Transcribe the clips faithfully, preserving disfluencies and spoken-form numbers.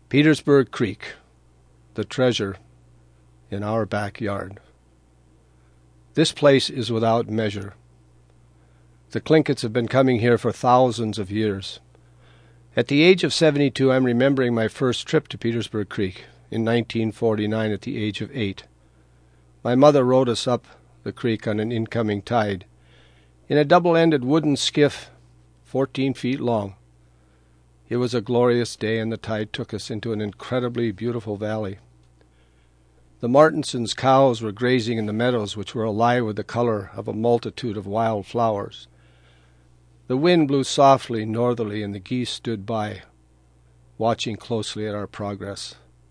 Petersburg Creek, the treasure in our backyard. This place is without measure. The Clinkets have been coming here for thousands of years. At the age of seventy-two, I'm remembering my first trip to Petersburg Creek in nineteen forty-nine at the age of eight. My mother rowed us up the creek on an incoming tide in a double-ended wooden skiff fourteen feet long. It was a glorious day, and the tide took us into an incredibly beautiful valley. The Martinsons' cows were grazing in the meadows, which were alive with the color of a multitude of wild flowers. The wind blew softly northerly, and the geese stood by, watching closely at our progress.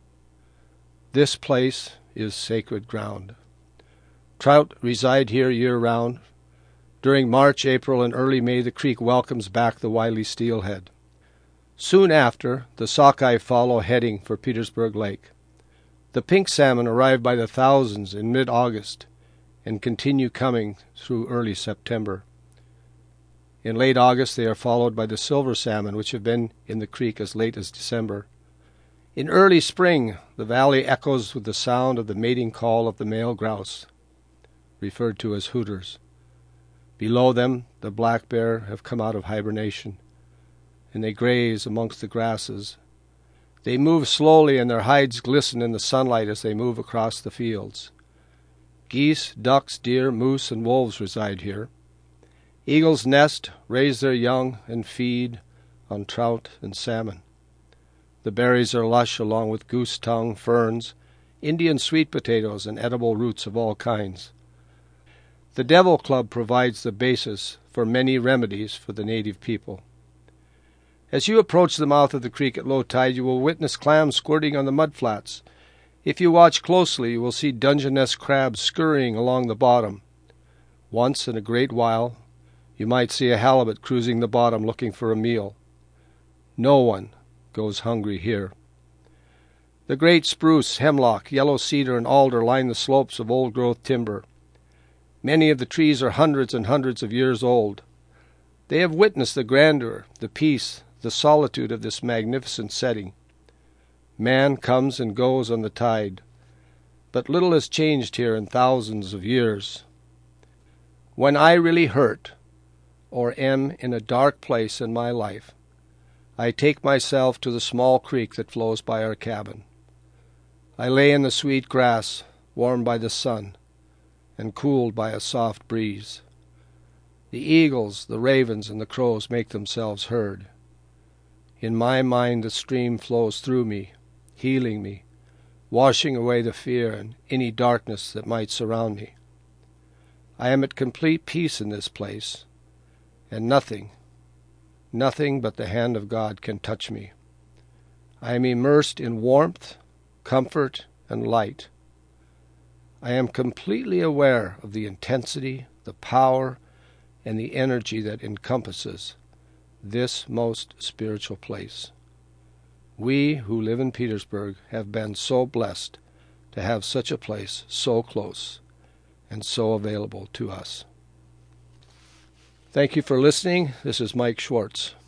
This place is sacred ground. Trout reside here year-round. During March, April, and early May, the creek welcomes back the wily steelhead. Soon after, the sockeye follow heading for Petersburg Lake. The pink salmon arrive by the thousands in mid-August and continue coming through early September. In late August, they are followed by the silver salmon, which have been in the creek as late as December. In early spring, the valley echoes with the sound of the mating call of the male grouse, referred to as hooters. Below them, the black bear have come out of hibernation, and they graze amongst the grasses. They move slowly, and their hides glisten in the sunlight as they move across the fields. Geese, ducks, deer, moose, and wolves reside here. Eagles nest, raise their young, and feed on trout and salmon. The berries are lush, along with goose tongue, ferns, Indian sweet potatoes, and edible roots of all kinds. The Devil Club provides the basis for many remedies for the native people. As you approach the mouth of the creek at low tide, you will witness clams squirting on the mudflats. If you watch closely, you will see Dungeness crabs scurrying along the bottom. Once in a great while, you might see a halibut cruising the bottom looking for a meal. No one goes hungry here. The great spruce, hemlock, yellow cedar, and alder line the slopes of old-growth timber. Many of the trees are hundreds and hundreds of years old. They have witnessed the grandeur, the peace, the solitude of this magnificent setting. Man comes and goes on the tide, but little has changed here in thousands of years. When I really hurt, or am in a dark place in my life, I take myself to the small creek that flows by our cabin. I lay in the sweet grass, warmed by the sun, and cooled by a soft breeze. The eagles, the ravens, and the crows make themselves heard. In my mind the stream flows through me, healing me, washing away the fear and any darkness that might surround me. I am at complete peace in this place, and nothing, nothing but the hand of God can touch me. I am immersed in warmth, comfort, and light. I am completely aware of the intensity, the power, and the energy that encompasses this most spiritual place. We who live in Petersburg have been so blessed to have such a place so close and so available to us. Thank you for listening. This is Mike Schwartz.